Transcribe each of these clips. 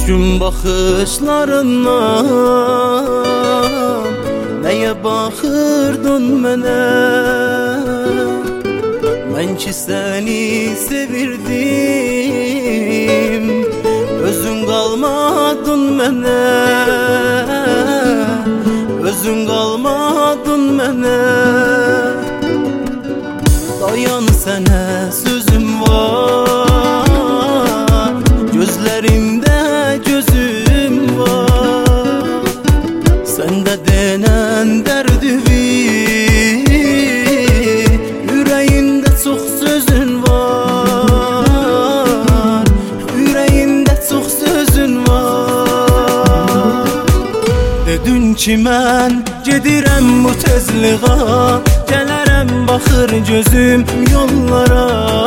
gün baxışlarından nəyə baxırdın mənə? Mən ki səni sevirdim, özün qalmadın mənə, özün qalmadın mənə. Dayan, sənə sözüm var, gözlərimdə gözüm var. Səndə denən dərdivi, ürəyində çox sözün var, ürəyində çox sözün var. Dedin ki mən gedirəm bu tezliğa, gələrəm baxır gözüm yollara.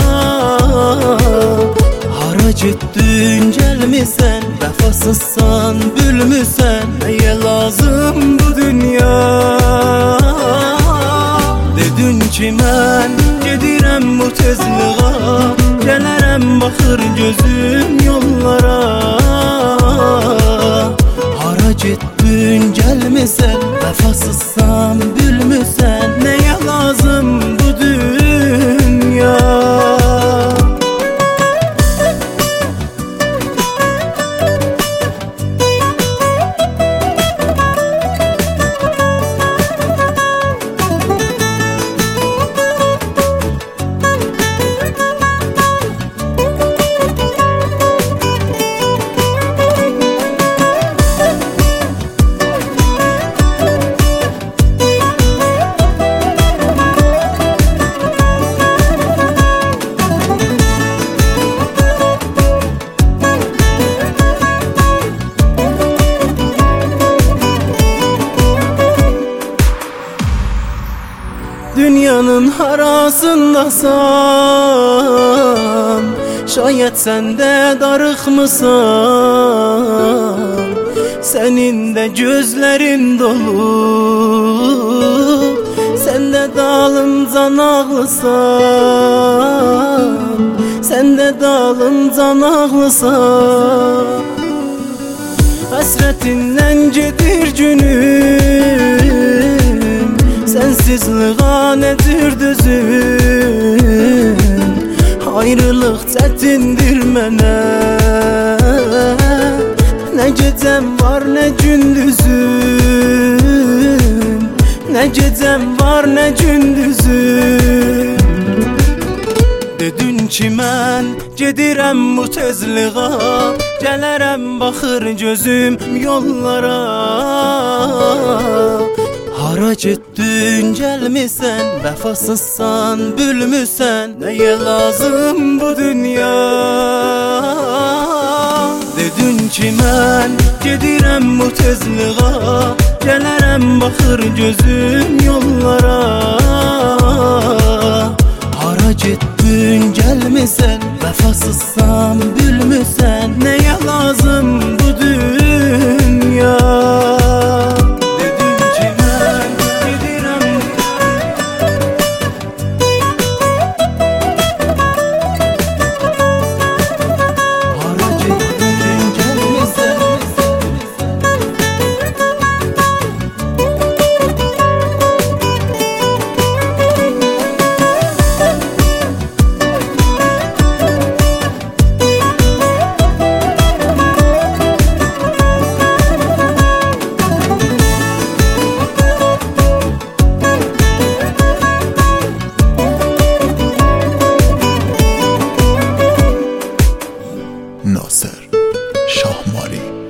Hara getdin gəlmisən, vəfasızsan bülmüsən, nəyə lazım bu dünya? Dedin ki mən gedirəm bu tezliğa, gələrəm baxır gözüm yollara. Hara getdin gəlmisən, vəfasızsan bülmüsən, nəyə lazım bu dünya? Dünyanın harasındasan, şayet sen de darıxmısan, senin de gözlerin dolu, sen de dalıncan ağlısan, sen de dalıncan ağlısan. Həsrətindən gedir günüm, sensizliğa nedir düzüm? Ayrılıq çətindir mənə, nə gecəm var nə gündüzüm, nə gecəm var nə gündüzüm. Dedin ki mən gedirəm bu tezliğa, gələrəm baxır gözüm yollara. Hara getdin gəlmisən, vəfasızsan bülmüsən, nəyə lazım bu dünya? Dedin ki mən gedirəm bu tezliğa, gələrəm baxır gözüm yollara. Hara getdin gəlmisən, vəfasızsan bülmüsən, nəyə lazım bu dünya? ناصر شاهمالی